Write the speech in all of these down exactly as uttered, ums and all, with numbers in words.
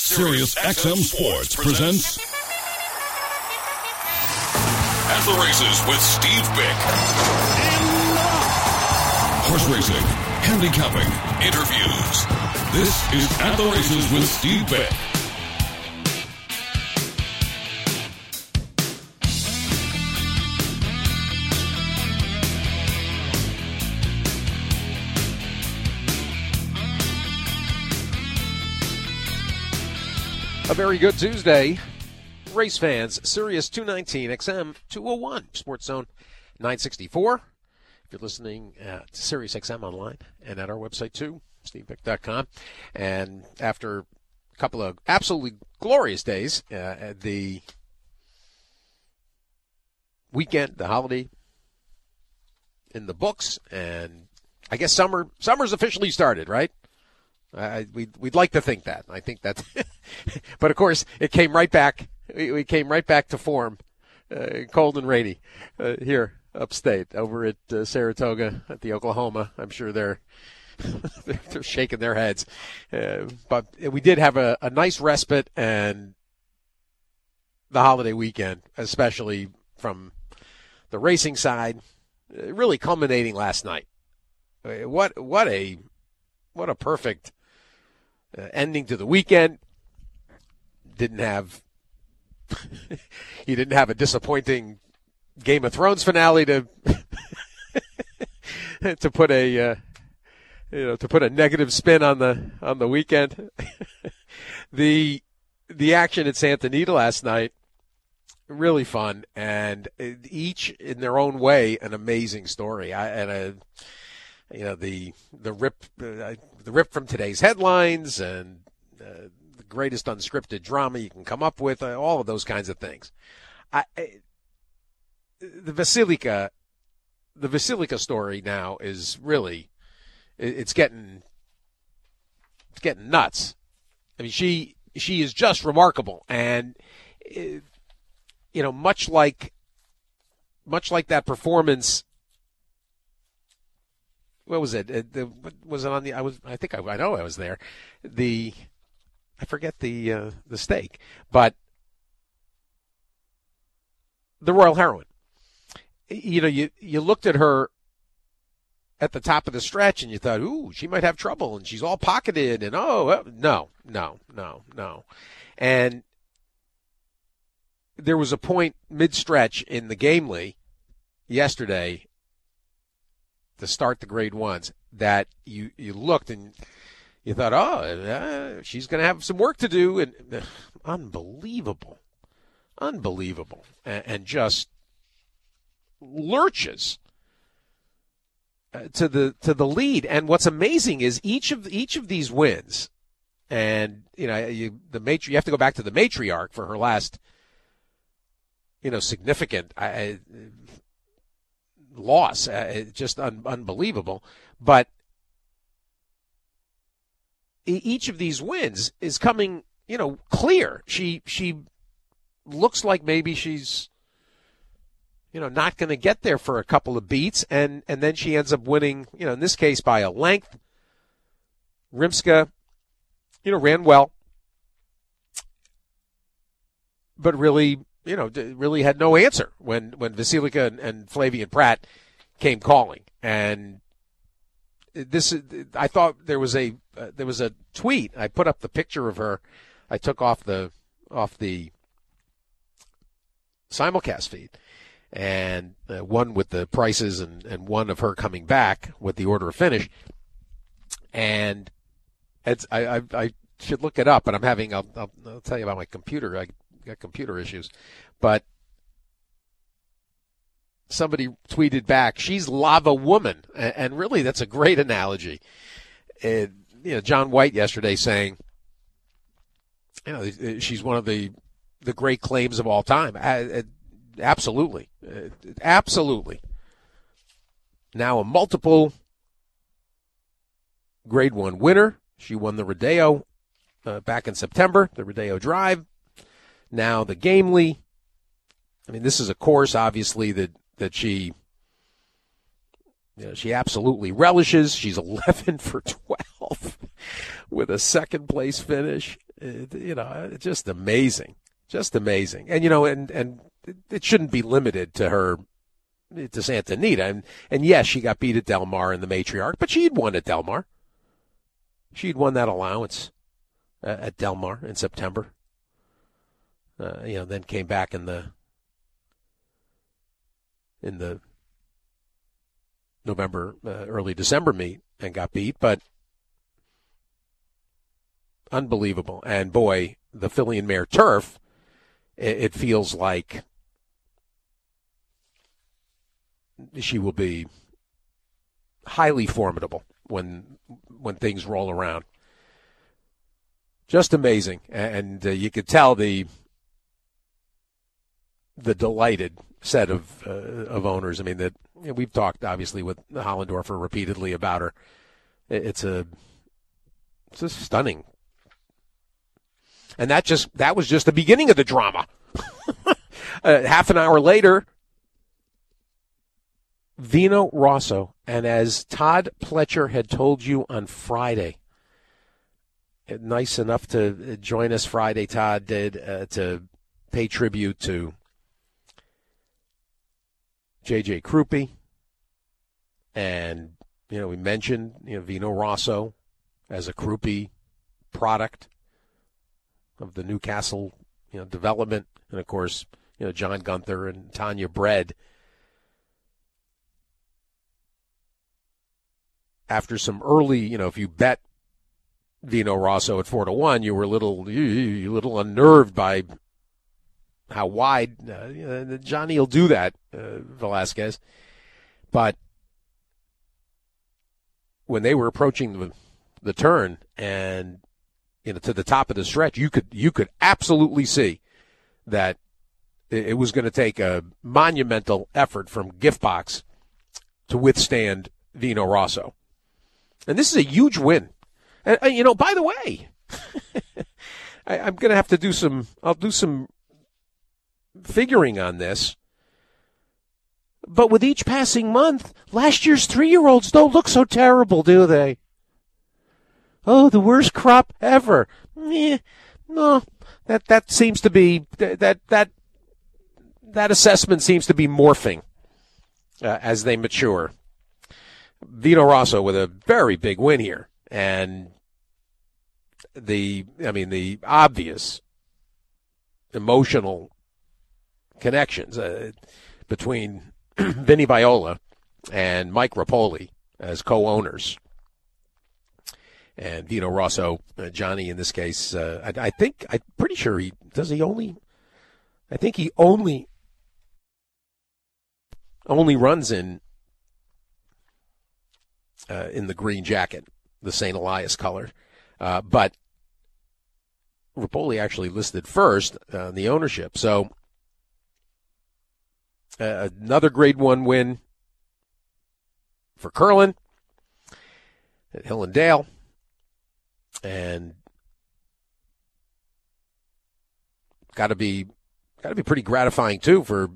Sirius X M Sports presents At the Races with Steve Bick. Horse racing, handicapping, interviews. This is At the Races with Steve Bick. A very good Tuesday, race fans. Sirius two nineteen, X M two oh one, Sports Zone nine sixty-four. If you're listening at Sirius X M online and at our website too, steve bick dot com. And after a couple of absolutely glorious days, uh, the weekend, the holiday in the books, and I guess summer summer's officially started, right? Uh, we'd, we'd like to think that. I think that, but of course, it came right back. We, we came right back to form, uh, cold and rainy uh, here upstate over at uh, Saratoga at the Oklahoma. I'm sure they're they're, they're shaking their heads, uh, but we did have a, a nice respite and the holiday weekend, especially from the racing side, uh, really culminating last night. Uh, what what a what a perfect Uh, ending to the weekend. Didn't have he didn't have a disappointing Game of Thrones finale to to put a uh, you know to put a negative spin on the on the weekend. the the action at Santa Anita last night, really fun, and each in their own way an amazing story. I, and a you know the the rip. Uh, The rip from today's headlines and uh, the greatest unscripted drama you can come up with, uh, all of those kinds of things. I, I, the Vasilika, the Vasilika story now is really, it, it's getting, it's getting nuts. I mean, she she is just remarkable, and it, you know, much like, much like that performance. What was it? it the, was it on the? I was. I think I, I know I was there. The, I forget the uh, the stake, but the Royal Heroine. You know, you you looked at her at the top of the stretch, and you thought, "Ooh, she might have trouble," and she's all pocketed, and oh, no, no, no, no, and there was a point mid-stretch in the Gamely yesterday, to start the grade ones, that you, you looked and you thought, oh, uh, she's going to have some work to do. And uh, unbelievable, unbelievable. And, and just lurches uh, to the to the lead. And what's amazing is each of each of these wins, and you know, you the matri- you have to go back to the matriarch for her last, you know, significant I, loss, uh, just un- unbelievable. But e- each of these wins is coming, you know, clear. She she looks like maybe she's, you know, not going to get there for a couple of beats, and and then she ends up winning, you know, in this case by a length. Rimska, you know, ran well, but really, you know, really had no answer when, when Vasilika and, and Flavien Prat came calling. And this, I thought there was a uh, there was a tweet. I put up the picture of her. I took off the off the simulcast feed, and uh, one with the prices and, and one of her coming back with the order of finish. And it's I I, I should look it up, but I'm having I'll, I'll, I'll tell you about my computer. I got computer issues, but somebody tweeted back, she's lava woman, and really that's a great analogy. And, you know, John White yesterday saying, you know, she's one of the the great claims of all time. Absolutely, absolutely. Now a multiple Grade One winner. She won the Rodeo uh, back in September, the Rodeo Drive. Now the Gamely. I mean, this is a course, obviously, that, that she, you know, she absolutely relishes. She's eleven for twelve with a second place finish. It, you know, just amazing, just amazing. And, you know, and, and it shouldn't be limited to her, to Santa Anita. And, and yes, she got beat at Del Mar in the Matriarch, but she'd won at Del Mar. She'd won that allowance uh, at Del Mar in September. Uh, you know, then came back in the in the November, uh, early December meet and got beat, but unbelievable. And boy, the Filly and Mare turf, it, it feels like she will be highly formidable when when things roll around. Just amazing, and uh, you could tell the the delighted set of uh, of owners. I mean, that you know, we've talked obviously with Hollendorfer repeatedly about her. It's a it's just stunning, and that just that was just the beginning of the drama. uh, half an hour later, Vino Rosso, and as Todd Pletcher had told you on Friday, nice enough to join us Friday, Todd did, uh, to pay tribute to J J Krupe. And, you know, we mentioned, you know, Vino Rosso as a Krupe product of the Newcastle, you know, development. And, of course, you know, John Gunther and Tanya Bread. After some early, you know, if you bet Vino Rosso at four to one, you were a little, you, you little unnerved by how wide uh, Johnny will do that, uh, Velasquez. But when they were approaching the, the turn and you know to the top of the stretch, you could you could absolutely see that it was going to take a monumental effort from Giftbox to withstand Vino Rosso. And this is a huge win. And, uh, you know, by the way, I, I'm going to have to do some, I'll do some figuring on this. But with each passing month, last year's three-year-olds don't look so terrible, do they? Oh, the worst crop ever. Eh, no, that that seems to be, that that that assessment seems to be morphing uh, as they mature. Vino Rosso with a very big win here. And the, I mean, the obvious emotional connections uh, between Vinny Viola and Mike Rapoli as co-owners. And Vino Rosso, uh, Johnny in this case, uh, I, I think, I'm pretty sure he, does he only, I think he only, only runs in, Uh, in the green jacket, the Saint Elias color. Uh, but Rapoli actually listed first on uh, the ownership. So uh, another grade one win for Curlin at Hill and Dale. And got to be got to be pretty gratifying too for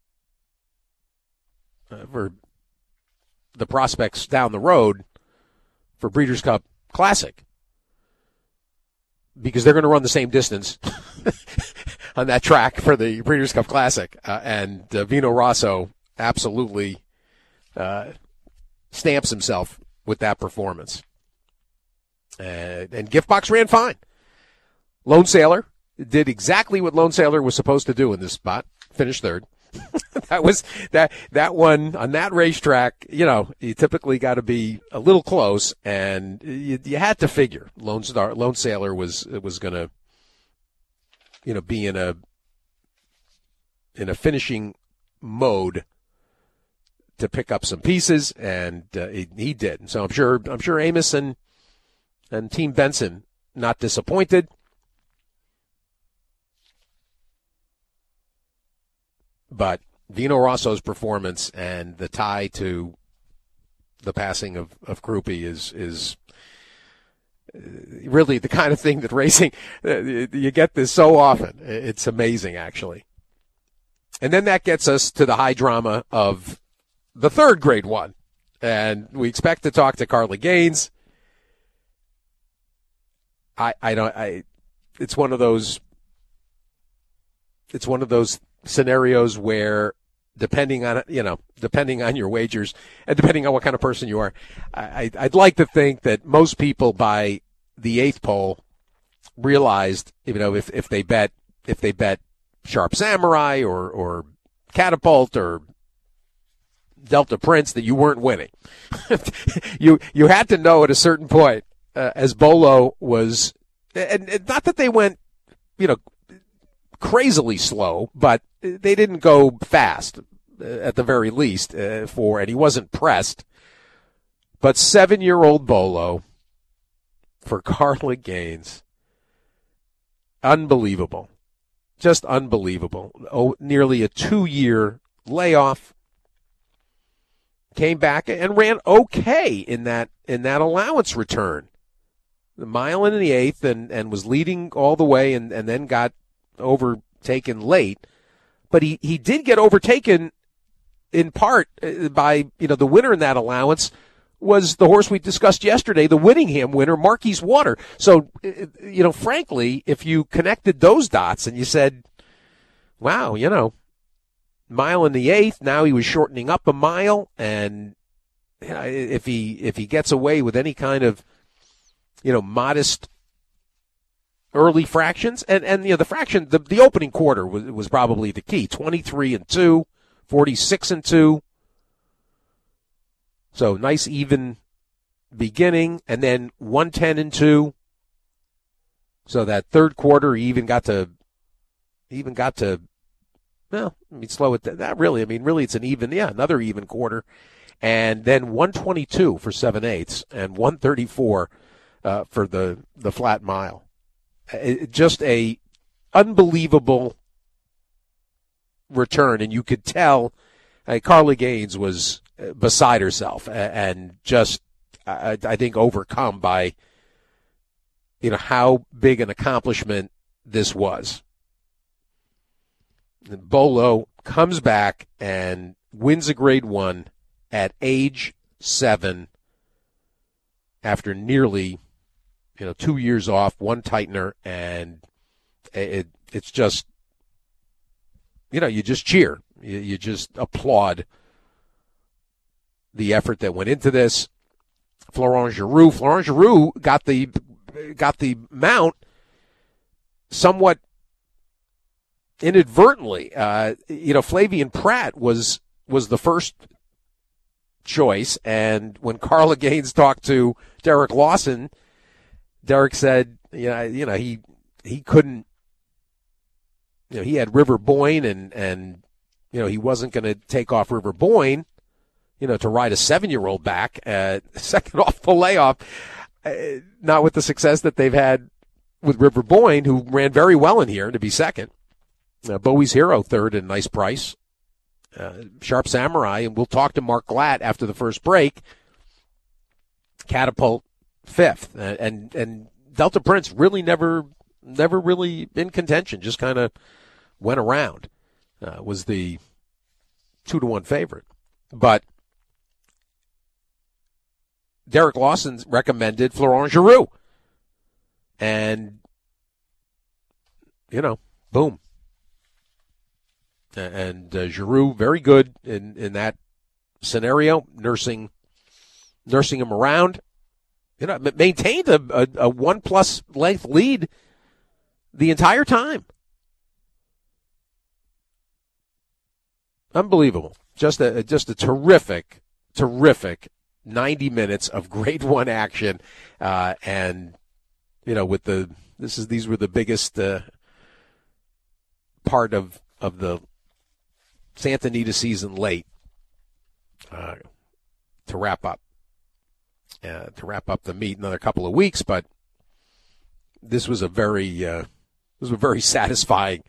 uh, for the prospects down the road for Breeders' Cup Classic, because they're going to run the same distance on that track for the Breeders' Cup Classic. Uh, and uh, Vino Rosso absolutely uh, stamps himself with that performance. Uh, and Giftbox ran fine. Lone Sailor did exactly what Lone Sailor was supposed to do in this spot, finished third. that was that that one on that racetrack. You know, you typically got to be a little close, and you, you had to figure Lone Star, Lone Sailor was was going to, you know, be in a in a finishing mode to pick up some pieces, and uh, he, he did. And so I'm sure I'm sure Amos and and Team Benson not disappointed. But Vino Rosso's performance and the tie to the passing of, of Krupe is is really the kind of thing that racing, you get this so often. It's amazing, actually. And then that gets us to the high drama of the third grade one. And we expect to talk to Carla Gaines. I, I don't, I, it's one of those it's one of those scenarios where, depending on you know depending on your wagers and depending on what kind of person you are, I, I'd like to think that most people by the eighth pole realized, you know, if, if they bet if they bet Sharp Samurai or or Catapult or Delta Prince, that you weren't winning. you you had to know at a certain point, uh, as Bolo was, and, and not that they went, you know, crazily slow, but they didn't go fast, uh, at the very least, uh, for, and he wasn't pressed. But seven-year-old Bolo for Carla Gaines, unbelievable, just unbelievable. Oh, nearly a two-year layoff. Came back and ran okay in that in that allowance return. The mile in the eighth and, and was leading all the way and, and then got overtaken late. But he, he did get overtaken in part by, you know, the winner in that allowance was the horse we discussed yesterday, the Whittingham winner, Marquise Water. So, you know, frankly, if you connected those dots and you said, wow, you know, mile in the eighth, now he was shortening up a mile, and you know, if he if he gets away with any kind of, you know, modest early fractions, and, and you know the fraction, the, the opening quarter was was probably the key, twenty-three and two, forty-six and two. So nice even beginning, and then one ten and two. So that third quarter, he even got to even got to. Well, I mean, slow it down. Not really. I mean, really, it's an even, yeah, another even quarter. And then one twenty-two for seven eighths and one thirty-four uh, for the, the flat mile. It, just a unbelievable return. And you could tell uh, Carla Gaines was beside herself and just, I, I think, overcome by, you know, how big an accomplishment this was. Bolo comes back and wins a grade one at age seven after nearly, you know, two years off, one tightener, and it, it's just, you know, you just cheer. You, you just applaud the effort that went into this. Florent Geroux, Florent Geroux got the got the mount somewhat inadvertently. Uh, you know, Flavien Prat was was the first choice, and when Carla Gaines talked to Derek Lawson, Derek said, you know, you know he he couldn't, you know, he had River Boyne, and and you know he wasn't going to take off River Boyne, you know, to ride a seven-year-old back uh, second off the layoff, uh, not with the success that they've had with River Boyne, who ran very well in here to be second. Uh, Bowie's Hero third and nice price. Uh, Sharp Samurai, and we'll talk to Mark Glatt after the first break. Catapult fifth, uh, and and Delta Prince really never never really in contention. Just kind of went around. Uh, was the two to one favorite, but Derek Lawson recommended Florent Geroux, and you know, boom. And uh, Geroux, very good in, in that scenario, nursing nursing him around. You know, maintained a, a, a one-plus length lead the entire time. Unbelievable. Just a just a terrific, terrific ninety minutes of grade one action. Uh, and, you know, with the this is these were the biggest uh, part of, of the Santa Anita season late uh, to wrap up. Uh, to wrap up the meet another couple of weeks, but this was a very uh, this was a very satisfying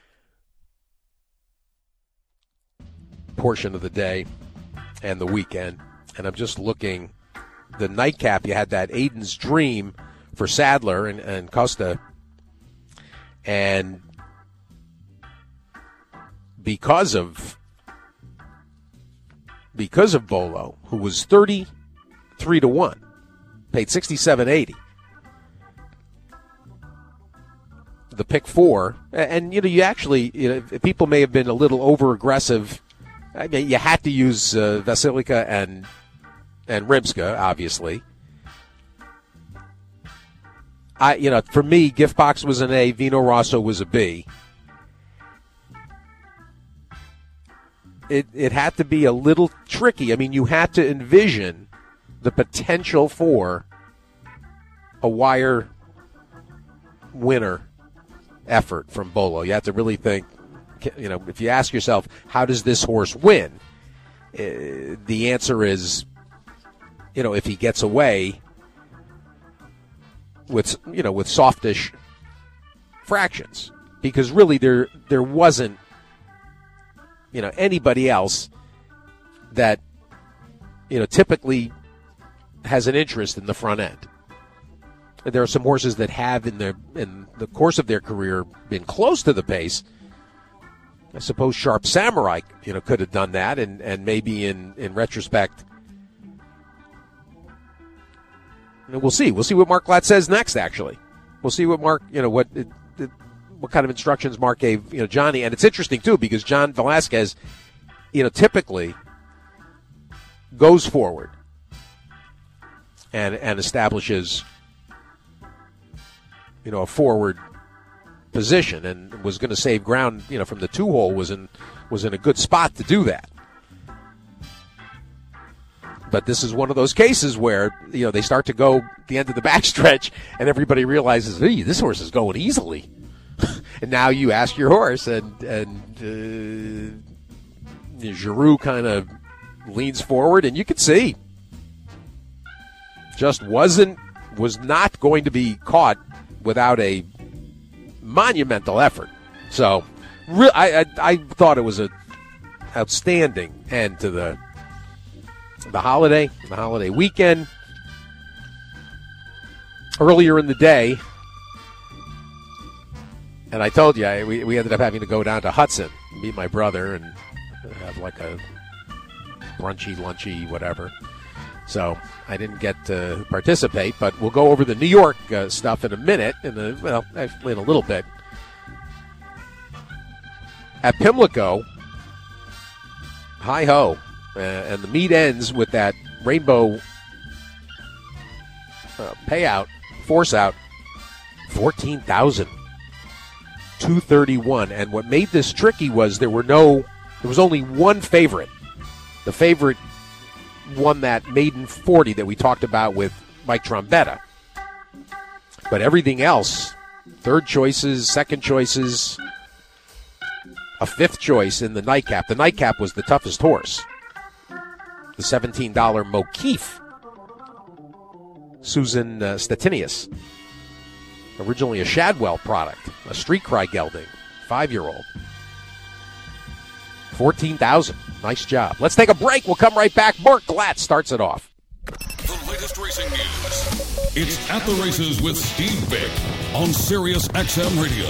portion of the day and the weekend. And I'm just looking, the nightcap, you had that Aiden's Dream for Sadler and, and Costa, and because of because of Bolo, who was thirty-three to one, paid sixty-seven eighty. the pick four, and you know, you actually, you know, people may have been a little over aggressive. I mean, you had to use uh, Vasilika and and Rimska, obviously. I, you know, for me, Gift Box was an A, Vino Rosso was a B. It it had to be a little tricky. I mean, you had to envision the potential for a wire winner effort from Bolo. You have to really think, you know, if you ask yourself, how does this horse win? Uh, the answer is, you know, if he gets away with, you know, with softish fractions, because really there there wasn't, you know, anybody else that, you know, typically has an interest in the front end. There are some horses that have in their in the course of their career been close to the pace. I suppose Sharp Samurai, you know, could have done that, and, and maybe in, in retrospect, and we'll see. We'll see what Mark Glatt says next. Actually, we'll see what Mark, you know, what it, it, what kind of instructions Mark gave, you know, Johnny. And it's interesting too because John Velasquez, you know, typically goes forward and and establishes, you know, a forward position, and was going to save ground, you know, from the two hole, was in was in a good spot to do that. But this is one of those cases where, you know, they start to go the end of the backstretch, and everybody realizes, hey, this horse is going easily. And now you ask your horse, and and uh, Giroux kind of leans forward, and you can see just wasn't was not going to be caught without a monumental effort. So re- I, I I thought it was an outstanding end to the the holiday, the holiday weekend. Earlier in the day, and I told you, I, we, we ended up having to go down to Hudson, meet my brother, and have like a brunchy, lunchy, whatever. So I didn't get to participate, but we'll go over the New York uh, stuff in a minute, in the, well, actually in a little bit. At Pimlico, hi-ho, uh, and the meet ends with that rainbow uh, payout, force out, fourteen thousand two thirty-one. And what made this tricky was there were no, there was only one favorite. The favorite won that maiden forty that we talked about with Mike Trombetta. But everything else, third choices, second choices, a fifth choice in the nightcap. The nightcap was the toughest horse. The seventeen dollars Mokeef, Susan uh, Statinius. Originally a Shadwell product, a Street Cry gelding, five-year-old. fourteen thousand. Nice job. Let's take a break. We'll come right back. Mark Glatt starts it off. The latest racing news. It's At the Races with Steve Bick on Sirius X M Radio.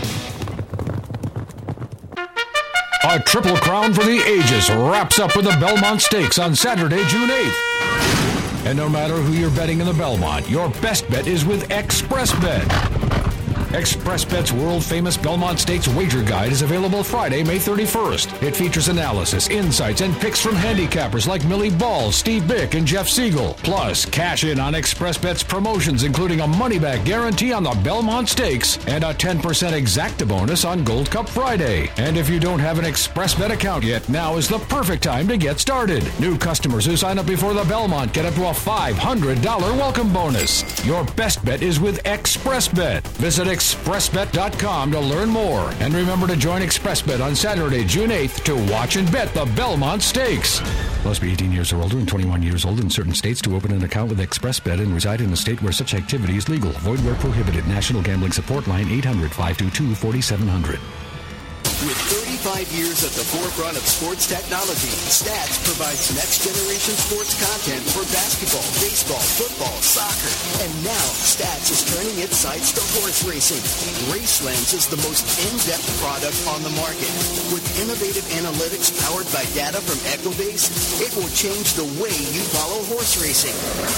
A triple crown for the ages wraps up with the Belmont Stakes on Saturday, June eighth. And no matter who you're betting in the Belmont, your best bet is with ExpressBet. ExpressBet's world-famous Belmont Stakes wager guide is available Friday, May thirty-first. It features analysis, insights, and picks from handicappers like Millie Ball, Steve Bick, and Jeff Siegel. Plus, cash in on ExpressBet's promotions, including a money-back guarantee on the Belmont Stakes and a ten percent exacta bonus on Gold Cup Friday. And if you don't have an ExpressBet account yet, now is the perfect time to get started. New customers who sign up before the Belmont get up to a five hundred dollars welcome bonus. Your best bet is with ExpressBet. Visit express bet dot com to learn more. And remember to join ExpressBet on Saturday, June eighth to watch and bet the Belmont Stakes. Must be eighteen years or older and twenty-one years old in certain states to open an account with ExpressBet and reside in a state where such activity is legal. Void where prohibited. National Gambling Support Line eight hundred, five two two, four seven zero zero. With thirty-five years at the forefront of sports technology, Stats provides next-generation sports content for basketball, baseball, football, soccer. And now, Stats is turning its sights to horse racing. RaceLens is the most in-depth product on the market. With innovative analytics powered by data from Ecobase, it will change the way you follow horse racing.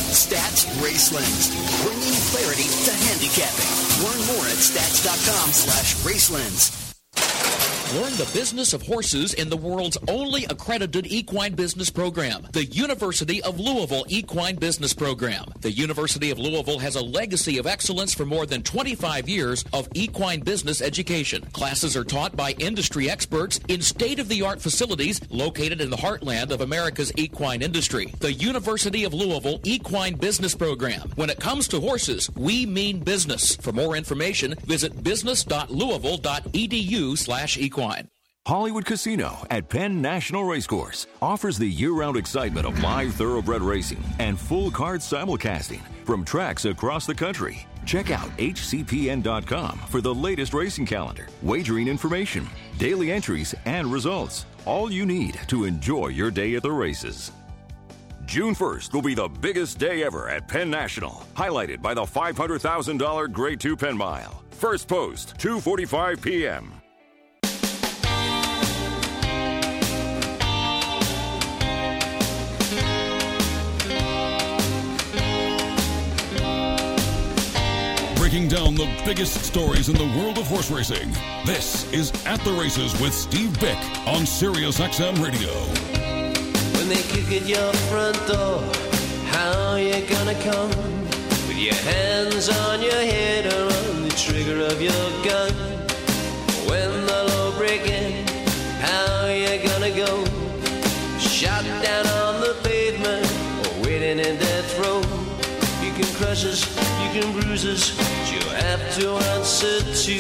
Stats Racelens, bringing clarity to handicapping. Learn more at stats.com slash Racelens. Learn the business of horses in the world's only accredited equine business program, the University of Louisville Equine Business Program. The University of Louisville has a legacy of excellence for more than twenty-five years of equine business education. Classes are taught by industry experts in state-of-the-art facilities located in the heartland of America's equine industry. The University of Louisville Equine Business Program. When it comes to horses, we mean business. For more information, visit business.louisville.edu slash equine. Hollywood Casino at Penn National Racecourse offers the year-round excitement of live thoroughbred racing and full card simulcasting from tracks across the country. Check out H C P N dot com for the latest racing calendar, wagering information, daily entries, and results. All you need to enjoy your day at the races. June first will be the biggest day ever at Penn National, highlighted by the five hundred thousand dollars Grade two Penn Mile. First post, two forty-five p.m. Breaking down the biggest stories in the world of horse racing. This is At the Races with Steve Bick on Sirius X M Radio. When they kick at your front door, how you gonna come? With your hands on your head or on the trigger of your gun? When the law break in, how you gonna go? Shot down on the pavement or waiting in death row? You can crush us, you can bruise us, but you have to answer to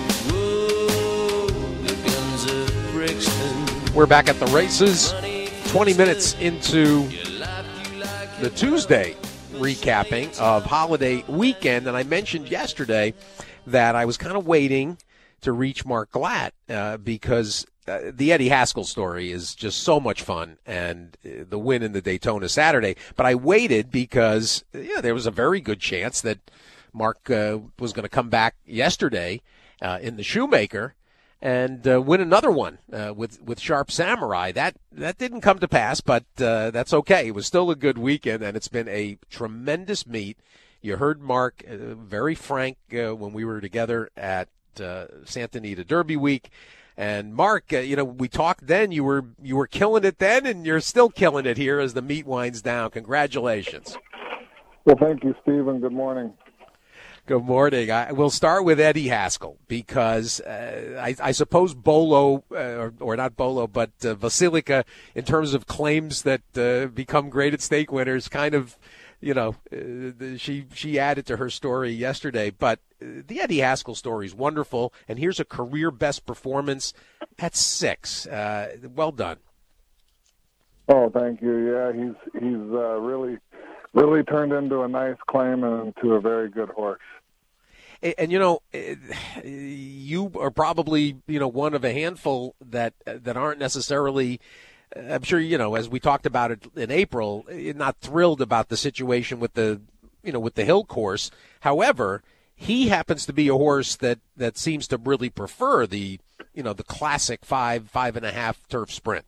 whoa, the guns of Brixton. We're back at the races, twenty minutes into the Tuesday recapping of holiday weekend. And I mentioned yesterday that I was kind of waiting to reach Mark Glatt uh, because uh, the Eddie Haskell story is just so much fun, and uh, the win in the Daytona Saturday. But I waited because yeah, there was a very good chance that Mark uh, was going to come back yesterday uh, in the Shoemaker and uh, win another one uh, with with Sharp Samurai. That that didn't come to pass, but uh, that's okay. It was still a good weekend, and it's been a tremendous meet. You heard Mark uh, very frank uh, when we were together at uh, Santa Anita Derby Week. And Mark, uh, you know, we talked then. You were you were killing it then, and you're still killing it here as the meet winds down. Congratulations. Well, thank you, Stephen. Good morning. Good morning. I, we'll start with Eddie Haskell because uh, I, I suppose Bolo, uh, or, or not Bolo, but uh, Vasilika, in terms of claims that uh, become graded stake winners, kind of, you know, uh, she she added to her story yesterday. But uh, the Eddie Haskell story is wonderful, and here's a career best performance at six. Uh, well done. Oh, thank you. Yeah, he's he's uh, really really turned into a nice claim and into a very good horse. And, and you know, you are probably you know one of a handful that that aren't necessarily. I'm sure you know, as we talked about it in April, not thrilled about the situation with the you know with the Hill course. However, he happens to be a horse that, that seems to really prefer the you know the classic five five and a half turf sprint.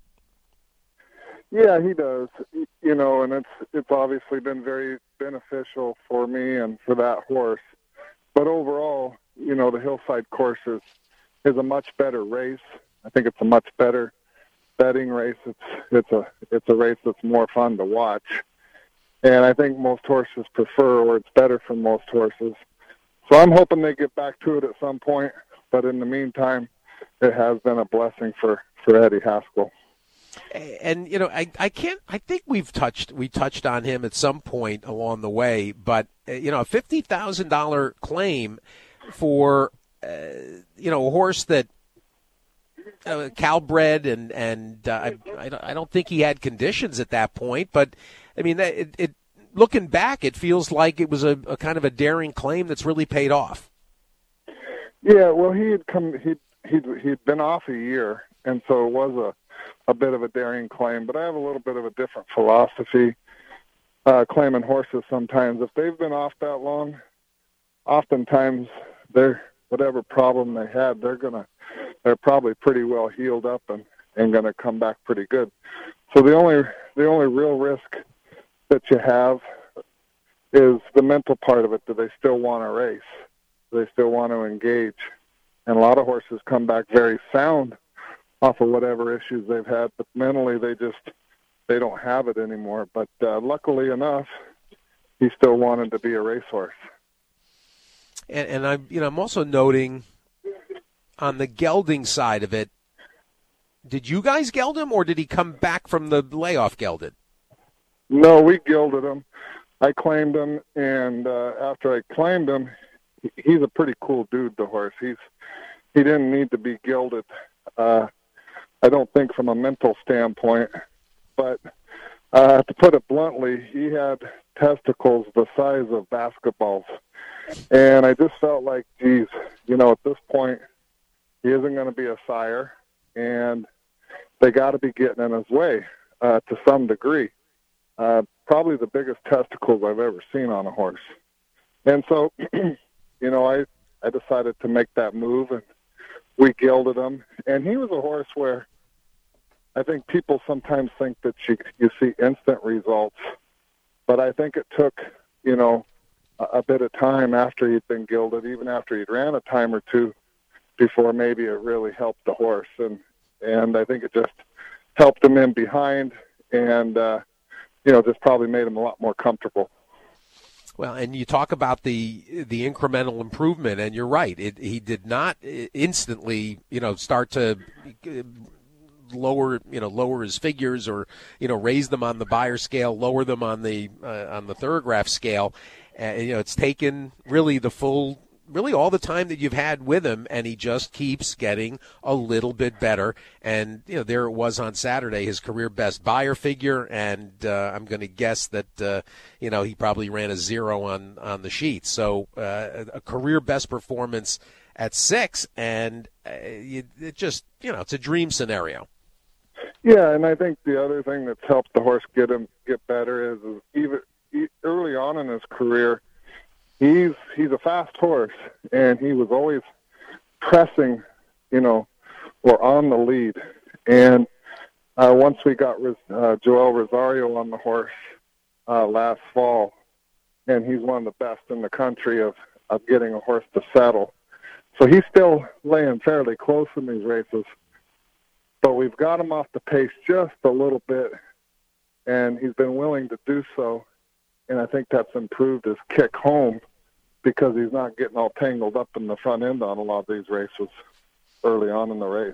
Yeah, he does. You know, and it's it's obviously been very beneficial for me and for that horse. But overall, you know, the Hillside course is, is a much better race. I think it's a much better betting race. It's it's a it's a race that's more fun to watch. And I think most horses prefer, or it's better for most horses. So I'm hoping they get back to it at some point. But in the meantime, it has been a blessing for, for Eddie Haskell. And, you know, I, I can't, I think we've touched, we touched on him at some point along the way, but, uh, you know, a fifty thousand dollars claim for, uh, you know, a horse that, uh, Calbred and, and, uh, I, I don't, I don't think he had conditions at that point, but I mean, it, it looking back, it feels like it was a, a kind of a daring claim that's really paid off. Yeah, well, he had come, he'd, he'd, he'd been off a year, and so it was a, a bit of a daring claim, but I have a little bit of a different philosophy uh, claiming horses sometimes. If they've been off that long, oftentimes they're, whatever problem they had, they're gonna, they're probably pretty well healed up and, and gonna come back pretty good. So the only, the only real risk that you have is the mental part of it. Do they still want to race? Do they still want to engage? And a lot of horses come back very sound off of whatever issues they've had, but mentally they just, they don't have it anymore. But uh, luckily enough, he still wanted to be a racehorse. And, and I'm, you know, I'm also noting on the gelding side of it, did you guys geld him, or did he come back from the layoff gelded? No, we gelded him. I claimed him, and uh, after I claimed him, he's a pretty cool dude, the horse. He's he didn't need to be gelded, uh, I don't think, from a mental standpoint. But uh, to put it bluntly, he had testicles the size of basketballs. And I just felt like, geez, you know, at this point, he isn't going to be a sire, and they got to be getting in his way uh, to some degree. Uh, probably the biggest testicles I've ever seen on a horse. And so, you know, I, I decided to make that move, and we gelded him. And he was a horse where I think people sometimes think that you, you see instant results, but I think it took, you know, a, a bit of time after he'd been gelded, even after he'd ran a time or two, before maybe it really helped the horse. And, and I think it just helped him in behind, and, uh, you know, just probably made him a lot more comfortable. Well, and you talk about the the incremental improvement, and you're right. It, he did not instantly, you know, start to lower, you know, lower his figures, or, you know, raise them on the Beyer scale, lower them on the uh, on the Thorograph scale. Uh, you know, it's taken really the full. really all the time that you've had with him, and he just keeps getting a little bit better. And, you know, there it was on Saturday, his career best Beyer figure, and uh, I'm going to guess that, uh, you know, he probably ran a zero on, on the sheet. So uh, a career best performance at six, and uh, it just, you know, it's a dream scenario. Yeah, and I think the other thing that's helped the horse get him get better is, is even early on in his career, He's he's a fast horse, and he was always pressing, you know, or on the lead. And uh, once we got uh, Joel Rosario on the horse uh, last fall, and he's one of the best in the country of, of getting a horse to settle. So he's still laying fairly close in these races, but we've got him off the pace just a little bit, and he's been willing to do so. And I think that's improved his kick home, because he's not getting all tangled up in the front end on a lot of these races early on in the race.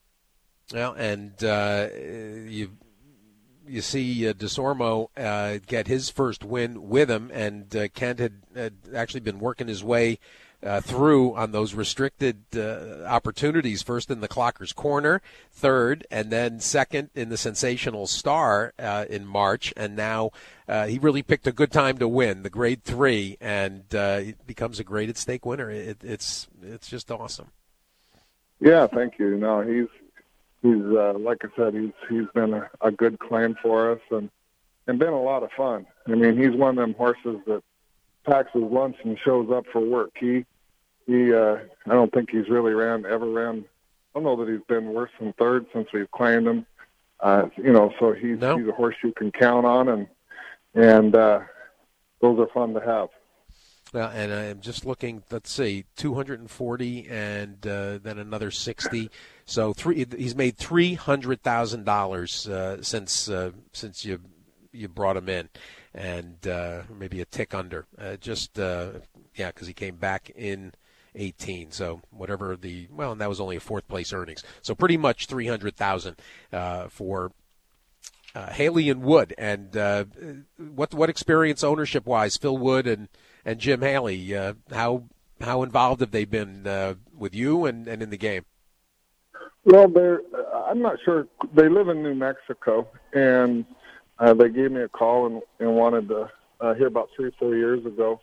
Well, and uh, you you see uh, Desormeaux uh, get his first win with him, and uh, Kent had, had actually been working his way Uh, through on those restricted uh, opportunities, first in the Clocker's Corner, third, and then second in the Sensational Star uh, in March, and now uh, he really picked a good time to win the Grade Three, and uh, he becomes a graded stake winner. It, it's it's just awesome. Yeah, thank you. No, he's he's uh, like I said, he's he's been a, a good claim for us, and and been a lot of fun. I mean, he's one of them horses that packs his lunch and shows up for work. He, he. Uh, I don't think he's really ran ever ran. I don't know that he's been worse than third since we've claimed him. Uh, you know, so he's no. he's a horse you can count on, and and uh, those are fun to have. Well, and I'm just looking. Let's see, two hundred forty, and uh, then another sixty. So three. He's made three hundred thousand uh, dollars since uh, since you you brought him in. And uh, maybe a tick under. Uh, just, uh, yeah, because he came back in eighteen. So whatever the, well, and that was only a fourth place earnings. So pretty much three hundred thousand dollars uh, for uh, Haley and Wood. And uh, what what experience ownership-wise, Phil Wood and, and Jim Haley, uh, how how involved have they been uh, with you and, and in the game? Well, they're, I'm not sure. They live in New Mexico, and Uh, they gave me a call and, and wanted to uh, hear about three, four years ago,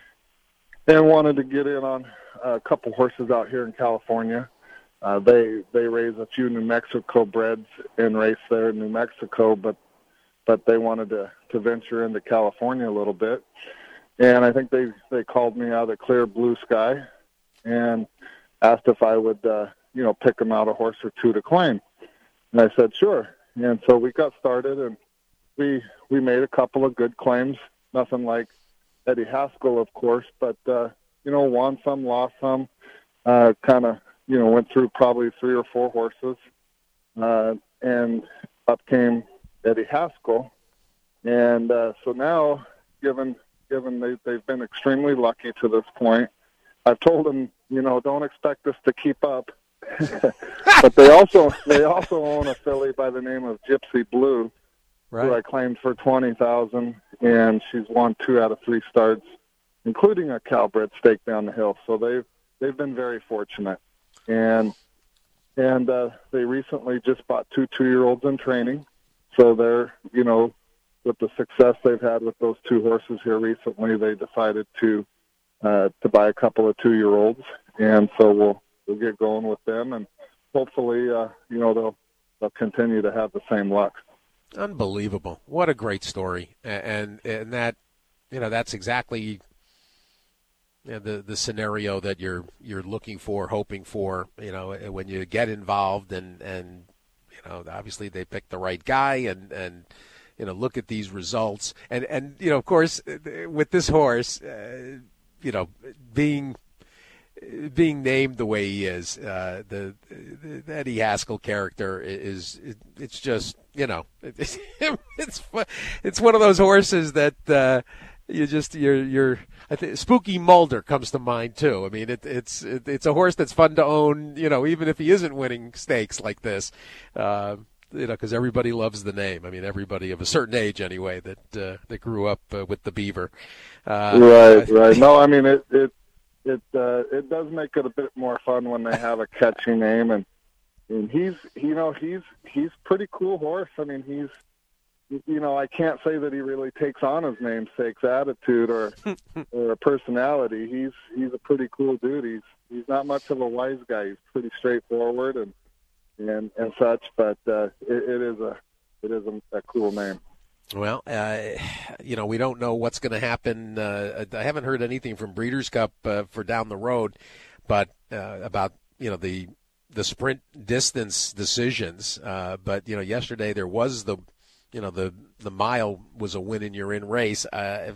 and wanted to get in on a couple horses out here in California. Uh, they they raise a few New Mexico breds and race there in New Mexico, but but they wanted to, to venture into California a little bit. And I think they, they called me out of the clear blue sky and asked if I would uh, you know pick them out a horse or two to claim. And I said sure. And so we got started, and We we made a couple of good claims, nothing like Eddie Haskell, of course, but, uh, you know, won some, lost some, uh, kind of, you know, went through probably three or four horses, uh, and up came Eddie Haskell. And uh, so now, given given they, they've been extremely lucky to this point, I've told them, you know, don't expect us to keep up. But they also they also own a filly by the name of Gypsy Blue, right, who I claimed for twenty thousand, and she's won two out of three starts, including a Calbred stake down the hill. So they've they've been very fortunate, and and uh, they recently just bought two two-year-olds in training. So they're, you know, with the success they've had with those two horses here recently, they decided to uh, to buy a couple of two-year-olds, and so we'll we'll get going with them, and hopefully, uh, you know, they'll they'll continue to have the same luck. Unbelievable! What a great story, and and that, you know, that's exactly, you know, the the scenario that you're you're looking for, hoping for. You know, when you get involved, and and you know, obviously they picked the right guy, and and you know, look at these results, and and you know, of course, with this horse, uh, you know, being. being named the way he is, uh, the, the Eddie Haskell character is, it, it's just, you know, it's, it's, it's one of those horses that, uh, you just, you're, you're, I think Spooky Mulder comes to mind too. I mean, it, it's, it, it's a horse that's fun to own, you know, even if he isn't winning stakes like this, uh, you know, because everybody loves the name. I mean, everybody of a certain age anyway that, uh, that grew up uh, with the Beaver. Uh, right, right. No, I mean, it, it, It uh, it does make it a bit more fun when they have a catchy name, and and he's you know he's he's pretty cool horse. I mean, he's you know I can't say that he really takes on his namesake's attitude or or a personality. He's he's a pretty cool dude. He's he's not much of a wise guy. He's pretty straightforward and and and such. But uh, it, it is a it is a, a cool name. Well, uh, you know, we don't know what's going to happen. Uh, I haven't heard anything from Breeders' Cup uh, for down the road, but uh, about, you know, the the sprint distance decisions. Uh, but, you know, yesterday there was the, you know, the, the mile was a win in your in race. Uh,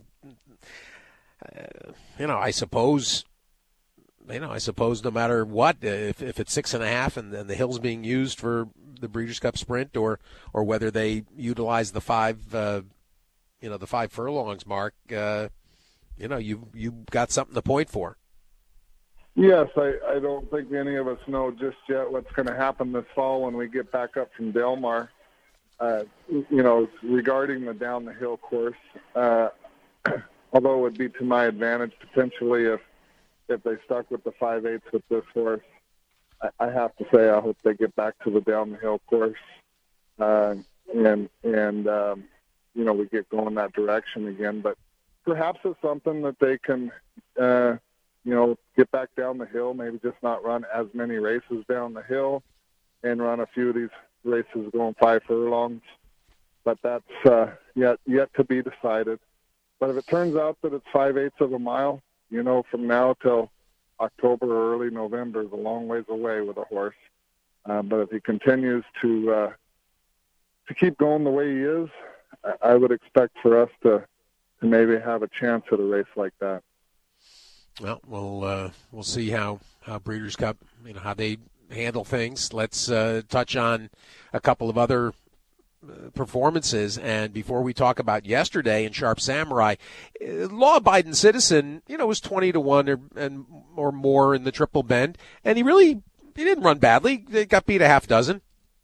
uh, you know, I suppose, you know, I suppose no matter what, if if it's six and a half and, and the hill's being used for the Breeders' Cup Sprint, or or whether they utilize the five, uh, you know, the five furlongs mark, uh, you know, you you got something to point for. Yes, I, I don't think any of us know just yet what's going to happen this fall when we get back up from Del Mar. Uh, you know, regarding the down the hill course, uh, although it would be to my advantage potentially if if they stuck with the five eighths with this horse. I have to say, I hope they get back to the down the hill course, uh, and and um, you know, we get going that direction again. But perhaps it's something that they can, uh, you know, get back down the hill. Maybe just not run as many races down the hill, and run a few of these races going five furlongs. But that's uh, yet yet to be decided. But if it turns out that it's five eighths of a mile, you know, from now till October or early November is a long ways away with a horse. Uh, but if he continues to uh, to keep going the way he is, I would expect for us to, to maybe have a chance at a race like that. Well, we'll uh, we'll see how, how Breeders' Cup, you know, how they handle things. Let's uh, touch on a couple of other performances, and before we talk about yesterday in Sharp Samurai, law-abiding citizen, you know, was twenty to one or and or more in the Triple Bend, and he really he didn't run badly. He got beat a half dozen.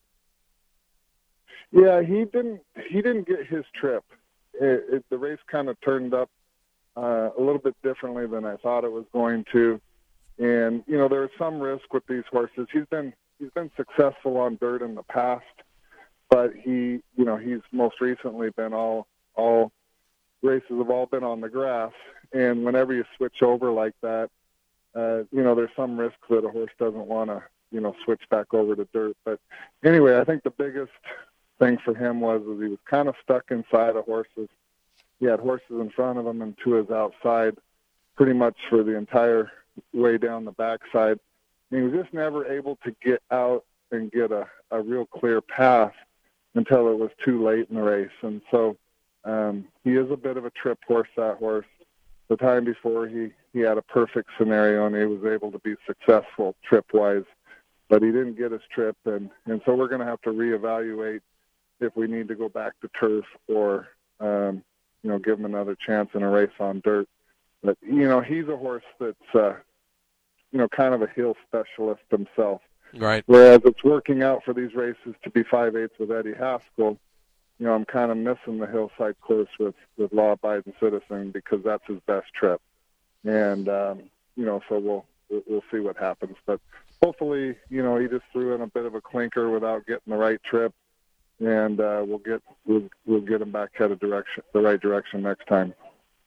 Yeah, he didn't he didn't get his trip. It, it, the race kind of turned up uh, a little bit differently than I thought it was going to, and you know, there's some risk with these horses. He's been he's been successful on dirt in the past. But he, you know, he's most recently been all, all races have all been on the grass. And whenever you switch over like that, uh, you know, there's some risk that a horse doesn't want to, you know, switch back over to dirt. But anyway, I think the biggest thing for him was, was he was kind of stuck inside of horses. He had horses in front of him and to his outside pretty much for the entire way down the backside. And he was just never able to get out and get a, a real clear path until it was too late in the race. And so um, he is a bit of a trip horse, that horse. the time before he, he had a perfect scenario and he was able to be successful trip-wise, but he didn't get his trip, and, and so we're going to have to reevaluate if we need to go back to turf or, um, you know, give him another chance in a race on dirt. But, you know, he's a horse that's, uh, you know, kind of a hill specialist himself. Right. Whereas it's working out for these races to be five-eighths with Eddie Haskell, you know, I'm kind of missing the hillside course with, with Law Abiding Citizen because that's his best trip. And, um, you know, so we'll, we'll see what happens. But hopefully, you know, he just threw in a bit of a clinker without getting the right trip, and uh, we'll get we'll, we'll get him back headed direction, the right direction next time.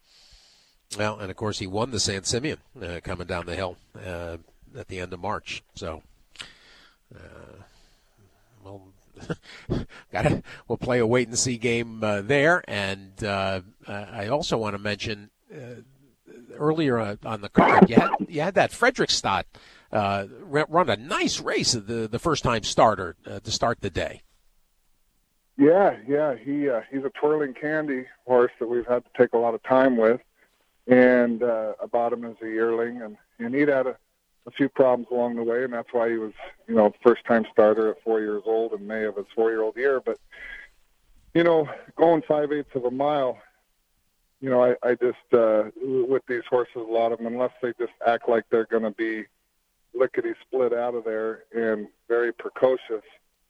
Well, and of course he won the San Simeon uh, coming down the hill uh, at the end of March. So, uh, well, gotta we'll play a wait and see game uh, there. And uh, I also want to mention uh, earlier on the card you had you had that Fredrikstad uh, run a nice race the the first time starter uh, to start the day. Yeah, yeah, he uh, he's a twirling candy horse that we've had to take a lot of time with. And uh, I bought him as a yearling, and, and he'd had a, a few problems along the way, and that's why he was, you know, first-time starter at four years old in May of his four-year-old year. But, you know, going five-eighths of a mile, you know, I, I just, uh, with these horses, a lot of them, unless they just act like they're going to be lickety-split out of there and very precocious,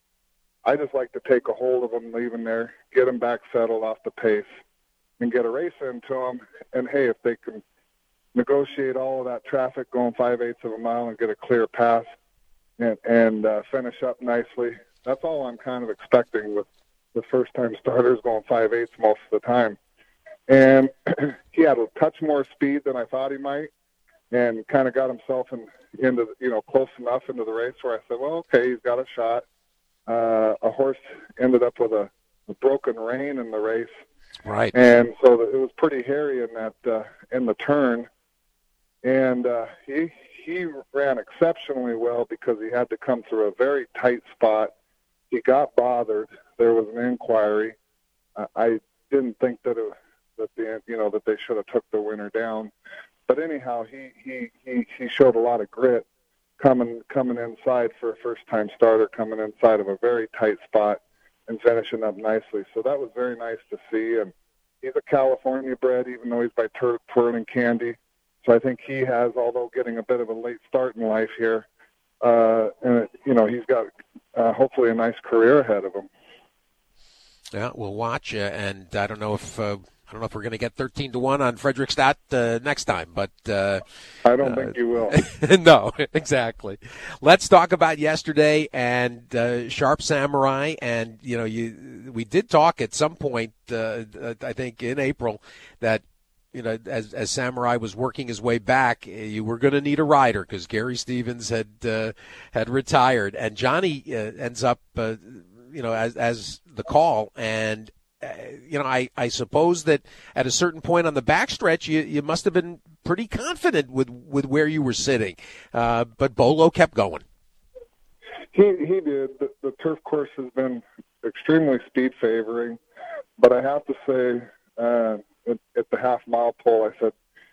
I just like to take a hold of them, leave them there, get them back settled off the pace, and get a race into them. And, hey, if they can negotiate all of that traffic going five-eighths of a mile and get a clear path and, and uh, finish up nicely, that's all I'm kind of expecting with the first-time starters going five-eighths most of the time. And he had a touch more speed than I thought he might and kind of got himself in, into, you know, close enough into the race where I said, well, okay, he's got a shot. Uh, a horse ended up with a, a broken rein in the race. Right. And so it was pretty hairy in that uh, in the turn, and uh, he he ran exceptionally well because he had to come through a very tight spot. He got bothered. There was an inquiry. Uh, I didn't think that it, that the you know that they should have took the winner down, but anyhow, he he he he showed a lot of grit coming coming inside for a first time starter, coming inside of a very tight spot and finishing up nicely. So that was very nice to see. And he's a California bred, even though he's by Tur- Twirling Candy. So I think he has, although getting a bit of a late start in life here, uh, and, you know, he's got uh, hopefully a nice career ahead of him. Yeah, we'll watch, uh, and I don't know if uh, I don't know if we're going to get thirteen to one on Fredrikstad uh, next time, but uh, I don't uh, think you will. No, exactly. Let's talk about yesterday and uh, Sharp Samurai, and you know, you we did talk at some point, uh, I think in April, that you know, as as Samurai was working his way back, you were going to need a rider because Gary Stevens had uh, had retired, and Johnny uh, ends up, uh, you know, as as the call. And uh, you know, I, I suppose that at a certain point on the backstretch, you you must have been pretty confident with, with where you were sitting, uh, but Bolo kept going. He he did. The, the turf course has been extremely speed favoring, but I have to say, uh, at, at the half mile pole, I said,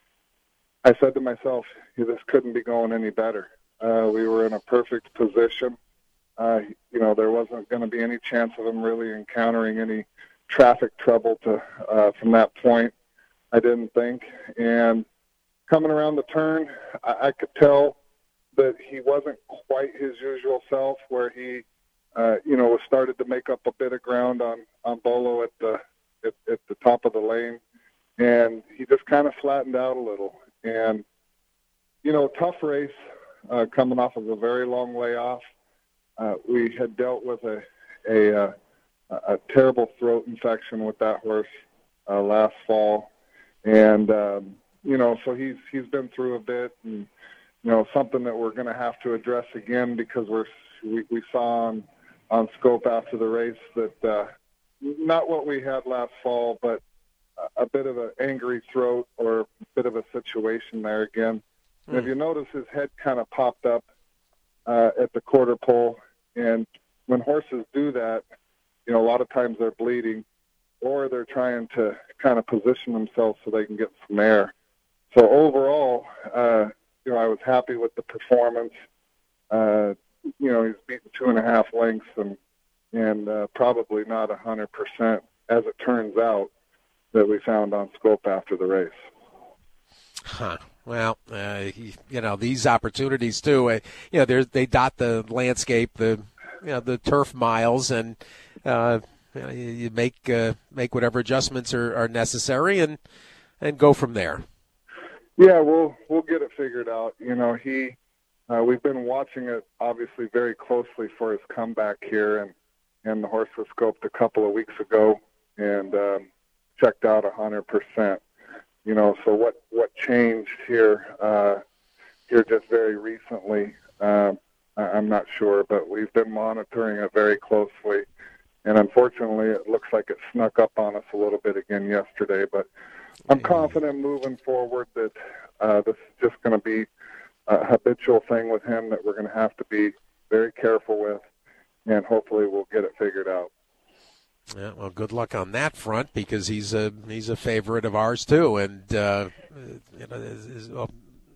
I said to myself, this couldn't be going any better. Uh, we were in a perfect position. Uh, you know, there wasn't going to be any chance of him really encountering any traffic trouble to uh, from that point, I didn't think. And coming around the turn, I, I could tell that he wasn't quite his usual self, where he, uh, you know, started to make up a bit of ground on, on Bolo at the at, at the top of the lane, and he just kind of flattened out a little. And, you know, tough race uh, coming off of a very long layoff. Uh, we had dealt with a a, uh, a terrible throat infection with that horse uh, last fall, and um, you know, so he's he's been through a bit, and you know, something that we're going to have to address again because we're we, we saw on on scope after the race that uh, not what we had last fall, but a bit of an angry throat or a bit of a situation there again. Mm. And if you notice, his head kind of popped up uh, at the quarter pole, and when horses do that, you know, a lot of times they're bleeding or they're trying to kind of position themselves so they can get some air. so overall, uh, you know, I was happy with the performance. Uh, you know, he's beaten two and a half lengths and and uh, probably not a hundred percent, as it turns out, that we found on Scope after the race. Huh. Well, uh, he, you know, these opportunities too. Uh, you know, they dot the landscape, the you know the turf miles, and uh, you, know, you, you make uh, make whatever adjustments are, are necessary, and and go from there. Yeah, we'll we'll get it figured out. You know, he uh, we've been watching it obviously very closely for his comeback here, and and the horse was scoped a couple of weeks ago and um, checked out a hundred percent. You know, so what, what changed here uh, here just very recently, um, I'm not sure, but we've been monitoring it very closely. And unfortunately, it looks like it snuck up on us a little bit again yesterday. But I'm confident moving forward that uh, this is just going to be a habitual thing with him that we're going to have to be very careful with, and hopefully we'll get it figured out. Yeah, well, good luck on that front, because he's a he's a favorite of ours too, and uh, you know, is, is, uh,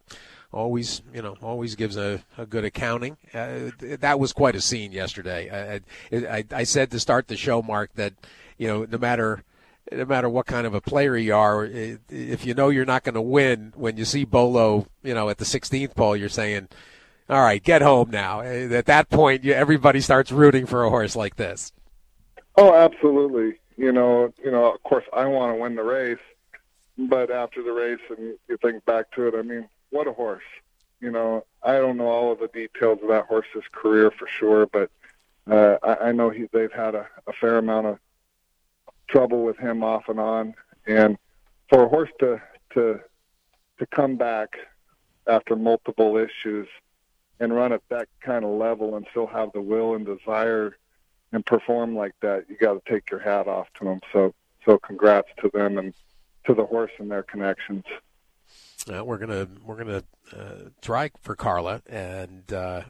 always you know always gives a, a good accounting. Uh, that was quite a scene yesterday. I, I I said to start the show, Mark, that you know no matter no matter what kind of a player you are, if you know you're not going to win, when you see Bolo, you know at the sixteenth pole, you're saying, "All right, get home now." At that point, you, everybody starts rooting for a horse like this. Oh, absolutely. You know, you know. Of course, I want to win the race, but after the race, and you think back to it, I mean, what a horse. You know, I don't know all of the details of that horse's career for sure, but uh, I, I know he, they've had a, a fair amount of trouble with him off and on, and for a horse to to to come back after multiple issues and run at that kind of level and still have the will and desire and perform like that, you got to take your hat off to them. So, so congrats to them and to the horse and their connections. Uh, we're gonna we're gonna uh, try for Carla, and uh,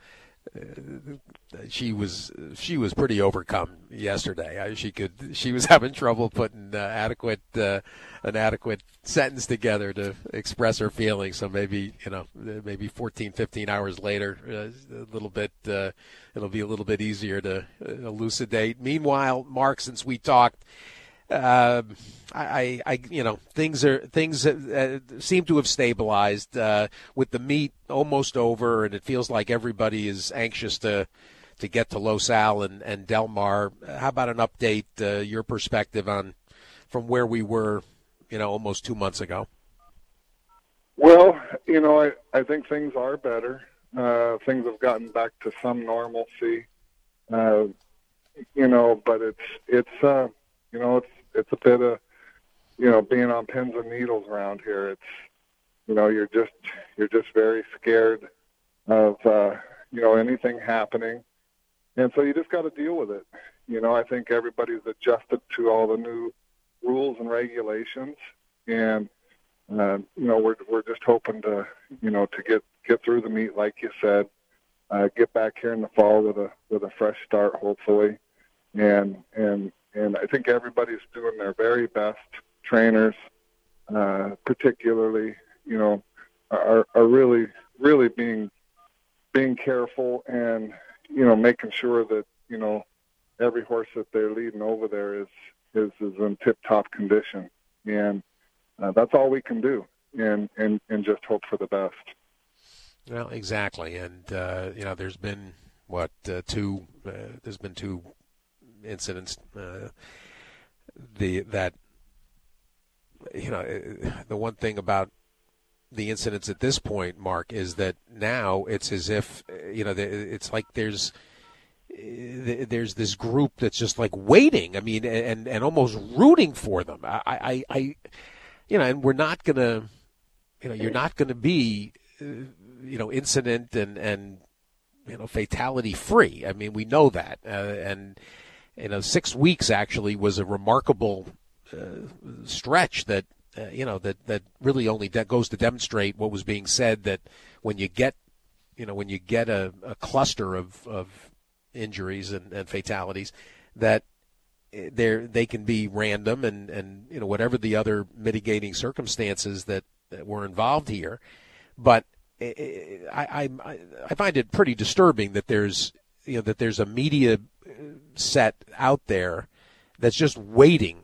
she was she was pretty overcome yesterday. I, she could she was having trouble putting uh, adequate uh, an adequate sentence together to express her feelings. So maybe you know maybe fourteen, fifteen hours later, uh, a little bit uh, it'll be a little bit easier to elucidate. Meanwhile, Mark, since we talked. Uh, I, I, you know, things are things uh, seem to have stabilized uh, with the meet almost over, and it feels like everybody is anxious to to get to Los Al and, and Del Mar. How about an update, uh, your perspective on from where we were, you know, almost two months ago? Well, you know, I, I think things are better. Uh, things have gotten back to some normalcy. Uh, you know, but it's it's uh, you know it's it's a bit of, you know, being on pins and needles around here. It's, you know, you're just, you're just very scared of, uh, you know, anything happening. And so you just got to deal with it. You know, I think everybody's adjusted to all the new rules and regulations. And, uh, you know, we're, we're just hoping to, you know, to get, get through the meet, like you said, uh, get back here in the fall with a, with a fresh start, hopefully. And, and, And I think everybody's doing their very best. Trainers, uh, particularly, you know, are, are really, really being being careful and, you know, making sure that, you know, every horse that they're leading over there is is, is in tip-top condition. And uh, that's all we can do, and, and, and just hope for the best. Well, exactly. And, uh, you know, there's been, what, uh, two, uh, there's been two incidents, uh, the that you know the one thing about the incidents at this point, Mark, is that now it's as if you know it's like there's there's this group that's just like waiting. I mean, and and almost rooting for them. I I, I you know, and we're not gonna you know you're not gonna be you know incident and and you know fatality free. I mean, we know that, uh, and. You know, six weeks actually was a remarkable uh, stretch that, uh, you know, that, that really only de- goes to demonstrate what was being said, that when you get, you know, when you get a, a cluster of, of injuries and, and fatalities, that they're, they can be random and, and, you know, whatever the other mitigating circumstances that that were involved here, but I, I I find it pretty disturbing that there's you know that there's a media set out there that's just waiting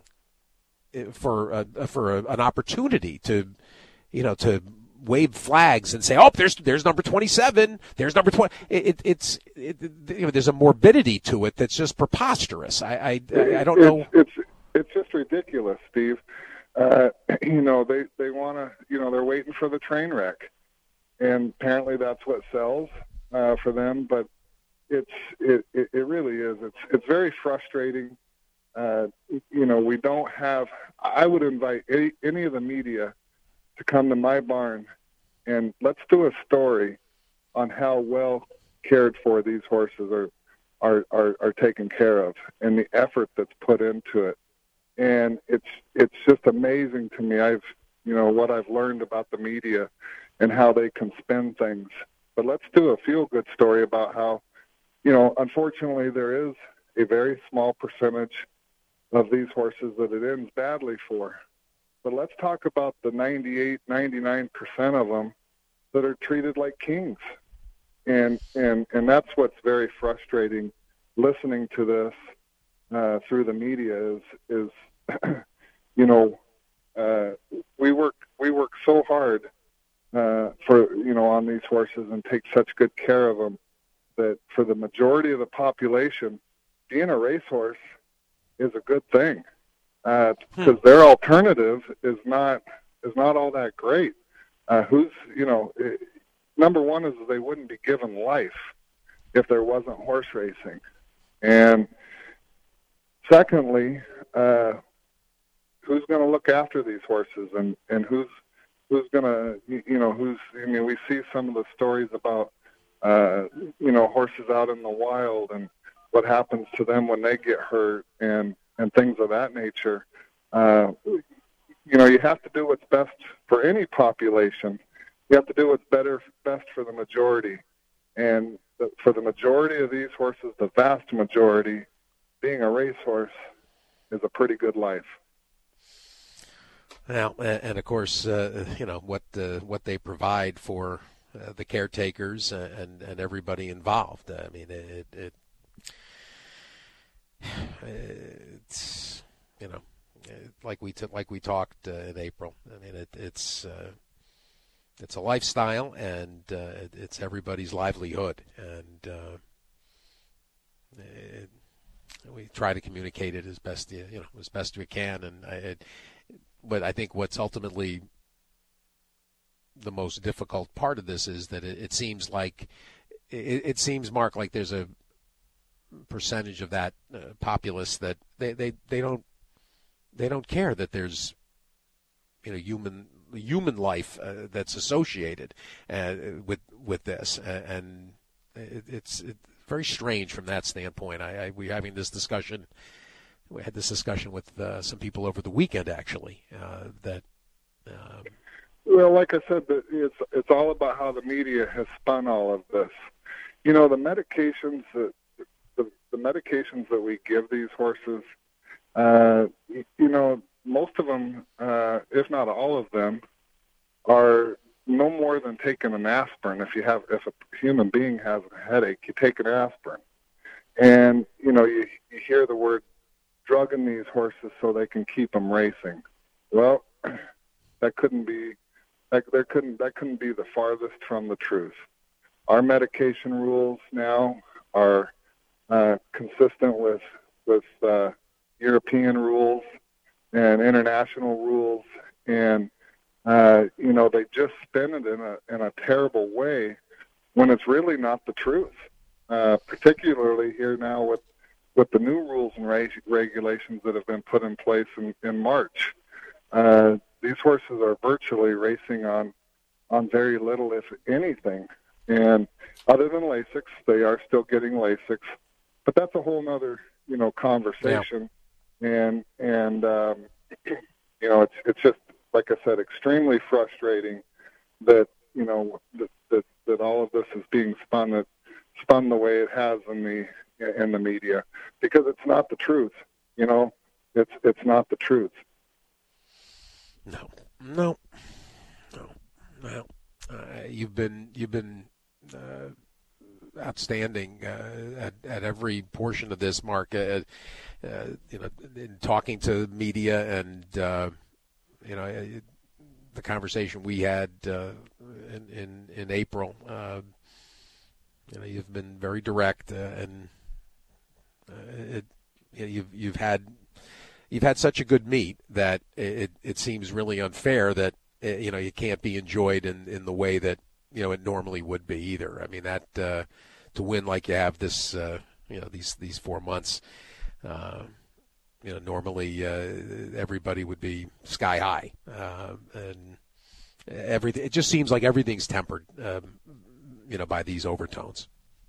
for a, for a, an opportunity to you know to wave flags and say, oh, there's there's number twenty-seven, there's number twenty. It, it, it's it, you know, there's a morbidity to it that's just preposterous. I I, I don't know. It's, it's it's just ridiculous, Steve. Uh, you know, they they want to. You know, they're waiting for the train wreck, and apparently that's what sells uh, for them. But it's it, it it really is. It's it's very frustrating. Uh, you know, we don't have. I would invite any, any of the media to come to my barn and let's do a story on how well cared for these horses are, are, are, are taken care of and the effort that's put into it. And it's, it's just amazing to me. I've, you know, what I've learned about the media and how they can spin things, but let's do a feel-good story about how, you know, unfortunately there is a very small percentage of these horses that it ends badly for. But let's talk about the ninety-eight, ninety-nine percent of them that are treated like kings. And and, and that's what's very frustrating listening to this uh, through the media is, is you know, uh, we work we work so hard uh, for, you know, on these horses and take such good care of them that for the majority of the population, being a racehorse is a good thing. Because uh, hmm. their alternative is not is not all that great. Uh, who's you know, it, number one is they wouldn't be given life if there wasn't horse racing, and secondly, uh, who's going to look after these horses and, and who's who's going to you know who's I mean we see some of the stories about uh, you know horses out in the wild and what happens to them when they get hurt and. and things of that nature. Uh, you know, you have to do what's best for any population. You have to do what's better, best for the majority. And the, for the majority of these horses, the vast majority, being a racehorse is a pretty good life. Now, and of course, uh, you know, what uh, what they provide for uh, the caretakers and, and everybody involved. I mean, it, it it's you know like we t- like we talked uh, in April. I mean it, it's uh, it's a lifestyle and uh, it, it's everybody's livelihood and uh, it, we try to communicate it as best you know as best we can and I, it, but I think what's ultimately the most difficult part of this is that it, it seems like it, it seems Mark like there's a percentage of that uh, populace that they, they, they don't they don't care that there's you know human human life uh, that's associated uh, with with this uh, and it, it's it's very strange from that standpoint. I, I we're having this discussion. We had this discussion with uh, some people over the weekend actually uh, that. Um, well, like I said, it's it's all about how the media has spun all of this. You know, the medications that. The medications that we give these horses, uh, you, you know, most of them, uh, if not all of them, are no more than taking an aspirin. If you have, if a human being has a headache, you take an aspirin. And, you know, you, you hear the word drugging these horses so they can keep them racing. Well, that couldn't be, that, there couldn't, that couldn't be the farthest from the truth. Our medication rules now are Uh, consistent with with uh, European rules and international rules, and uh, you know they just spin it in a in a terrible way when it's really not the truth. Uh, particularly here now with with the new rules and reg- regulations that have been put in place in, in March, uh, these horses are virtually racing on on very little, if anything. And other than Lasix, they are still getting Lasix. But that's a whole nother, you know, conversation, yeah. and and um, you know, it's it's just like I said, extremely frustrating that you know that that, that all of this is being spun that spun the way it has in the in the media because it's not the truth. You know, it's it's not the truth. No, no, no. Well, uh, you've been you've been uh, outstanding uh, at, at every portion of this, Mark. Uh, uh, you know, in talking to media and uh, you know it, the conversation we had uh, in, in in April. Uh, you know, you've been very direct, uh, and uh, it, you know, you've you've had you've had such a good meet that it it seems really unfair that you know you can't be enjoyed in, in the way that you know it normally would be either. I mean that uh, to win like you have this uh, you know these these four months. Uh, You know, normally uh, everybody would be sky high, uh, and everything. It just seems like everything's tempered, um, you know, by these overtones.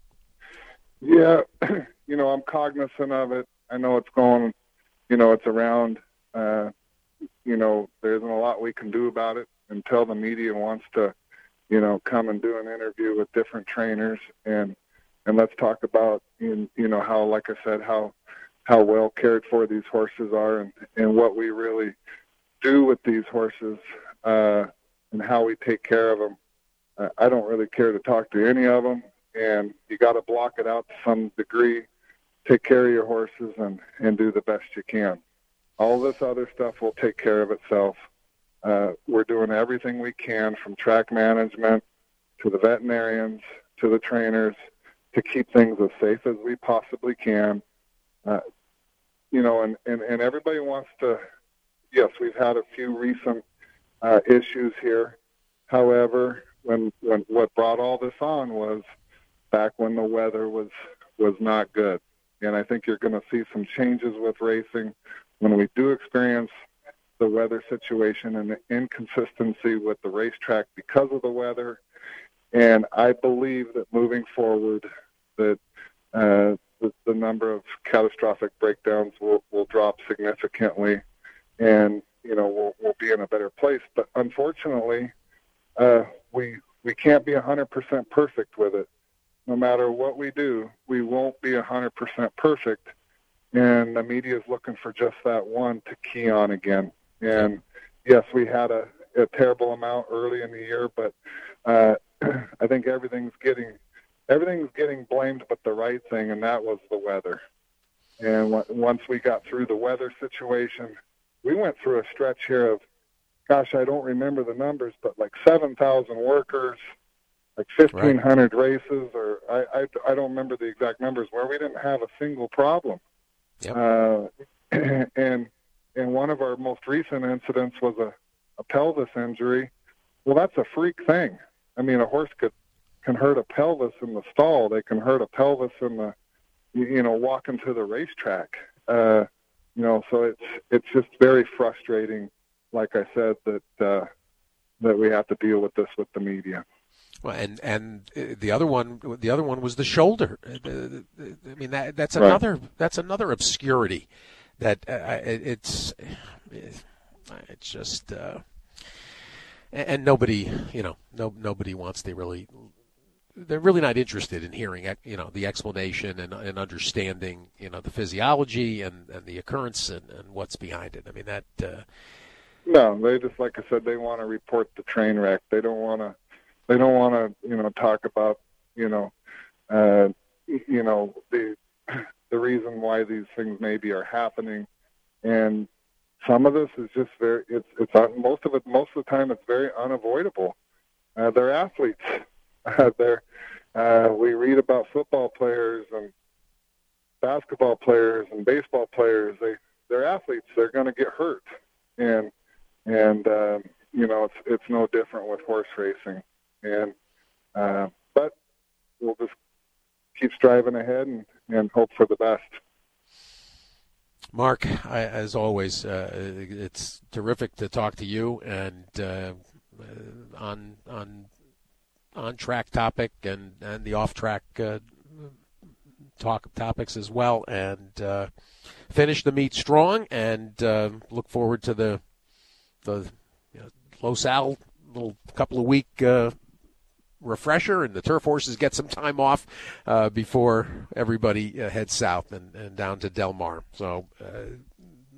Yeah, you know, I'm cognizant of it. I know it's going, you know, it's around. Uh, you know, there isn't a lot we can do about it until the media wants to, you know, come and do an interview with different trainers and and let's talk about, you know, how, like I said, how. how well cared for these horses are and, and what we really do with these horses uh, and how we take care of them. Uh, I don't really care to talk to any of them, and you got to block it out to some degree, take care of your horses, and, and do the best you can. All this other stuff will take care of itself. Uh, we're doing everything we can, from track management to the veterinarians to the trainers, to keep things as safe as we possibly can. Uh, you know, and, and, and everybody wants to, yes, we've had a few recent uh, issues here. However, when, when what brought all this on was back when the weather was, was not good. And I think you're going to see some changes with racing when we do experience the weather situation and the inconsistency with the racetrack because of the weather. And I believe that moving forward that uh, The, the number of catastrophic breakdowns will, will drop significantly, and you know we'll, we'll be in a better place. But unfortunately, uh, we we can't be one hundred percent perfect with it. No matter what we do, we won't be one hundred percent perfect, and the media is looking for just that one to key on again. And yes, we had a, a terrible amount early in the year, but uh, I think everything's getting. Everything's getting blamed but the right thing, and that was the weather. And w- once we got through the weather situation, we went through a stretch here of, gosh, I don't remember the numbers, but like seven thousand workers, like fifteen hundred right. races, or I, I, I don't remember the exact numbers, where we didn't have a single problem. Yep. Uh, and and one of our most recent incidents was a, a pelvis injury. Well, that's a freak thing. I mean, a horse could can hurt a pelvis in the stall. They can hurt a pelvis in the, you know, walking to the racetrack. Uh, you know, so it's it's just very frustrating. Like I said, that uh, that we have to deal with this with the media. Well, and and the other one, the other one was the shoulder. I mean, that that's another right. that's another obscurity. That uh, it's it's just uh, and nobody, you know, no nobody wants to really. They're really not interested in hearing, you know, the explanation and, and understanding, you know, the physiology and, and the occurrence and, and what's behind it. I mean, that. Uh... No, they just, like I said, they want to report the train wreck. They don't want to. They don't want to, you know, talk about, you know, uh, you know, the the reason why these things maybe are happening, and some of this is just very. It's it's most of it. Most of the time, it's very unavoidable. Uh, they're athletes. Uh, there, uh, we read about football players and basketball players and baseball players. They, they're athletes. They're going to get hurt, and and uh, you know it's it's no different with horse racing. And uh, but we'll just keep striving ahead and, and hope for the best. Mark, I, as always, uh, it's terrific to talk to you and uh, on on. on track topic and, and the off track uh, talk topics as well, and uh, finish the meet strong, and uh, look forward to the the you know, Los Al little couple of week uh, refresher, and the turf horses get some time off uh, before everybody uh, heads south and, and down to Del Mar. So uh,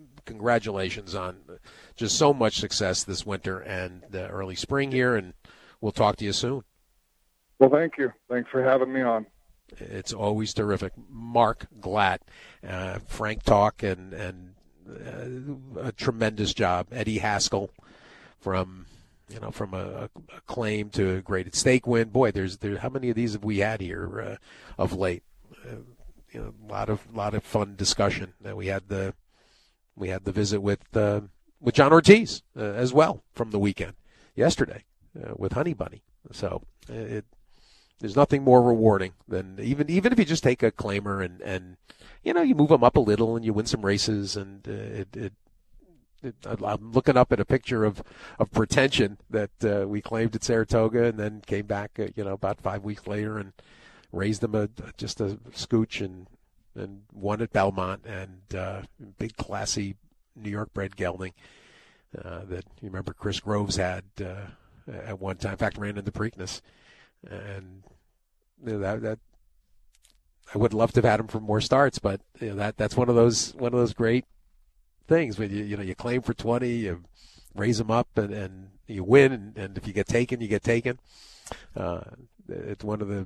congratulations on just so much success this winter and uh, early spring here, and we'll talk to you soon. Well, thank you. Thanks for having me on. It's always terrific. Mark Glatt, uh, Frank Talk, and, and uh, a tremendous job. Eddie Haskell from, you know, from a, a claim to a graded stake win. Boy, there's there. How many of these have we had here uh, of late? Uh, you know, a lot of lot of fun discussion. Uh, we had the we had the visit with uh, with John Ortiz uh, as well from the weekend yesterday uh, with Honey Bunny. So it. There's nothing more rewarding than even even if you just take a claimer and, and you know, you move them up a little and you win some races. And uh, it, it, it, I'm looking up at a picture of, of Pretension that uh, we claimed at Saratoga and then came back, uh, you know, about five weeks later and raised them a, just a scooch and, and won at Belmont, and uh, big classy New York bred gelding uh, that you remember Chris Groves had uh, at one time. In fact, ran in the Preakness. And you know, that that I would love to have had him for more starts, but you know, that that's one of those one of those great things when you you know you claim for twenty, you raise them up, and, and you win, and, and if you get taken, you get taken. Uh, it's one of the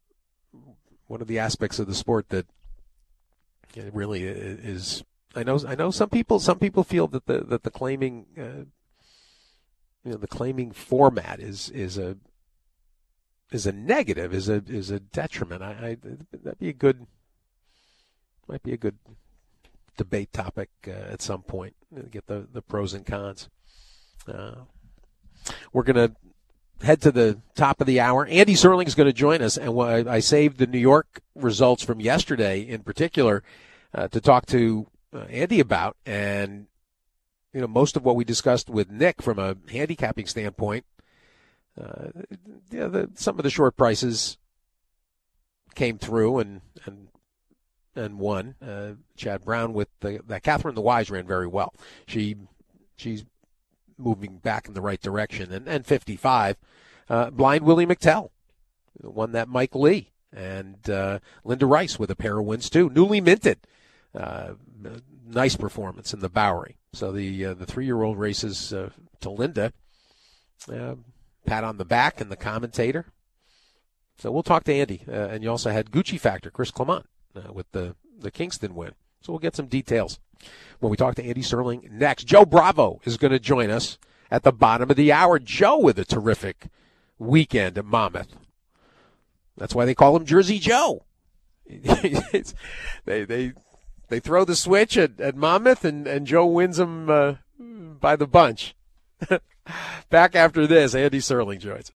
one of the aspects of the sport that it really is. I know I know some people some people feel that the that the claiming uh, you know the claiming format is is a is a negative, is a is a detriment. I, I that'd be a good might be a good debate topic uh, at some point. Get the, the pros and cons. Uh, we're gonna head to the top of the hour. Andy Serling is going to join us, and I, I saved the New York results from yesterday in particular uh, to talk to uh, Andy about. And you know, most of what we discussed with Nick from a handicapping standpoint. Uh, yeah, the, some of the short prices came through and and and won. Uh, Chad Brown with the that Catherine the Wise ran very well. She she's moving back in the right direction. And and fifty-five, uh, Blind Willie McTell won that Mike Lee, and uh, Linda Rice with a pair of wins too. Newly minted, uh, nice performance in the Bowery. So the uh, the three year old races uh, to Linda. Uh, Pat on the back and the commentator. So we'll talk to Andy. Uh, and you also had Gucci Factor, Chris Clement, uh, with the, the Kingston win. So we'll get some details when we talk to Andy Serling next. Joe Bravo is going to join us at the bottom of the hour. Joe with a terrific weekend at Monmouth. That's why they call him Jersey Joe. it's, they they they throw the switch at, at Monmouth, and, and Joe wins them uh, by the bunch. Back after this, Andy Serling joins.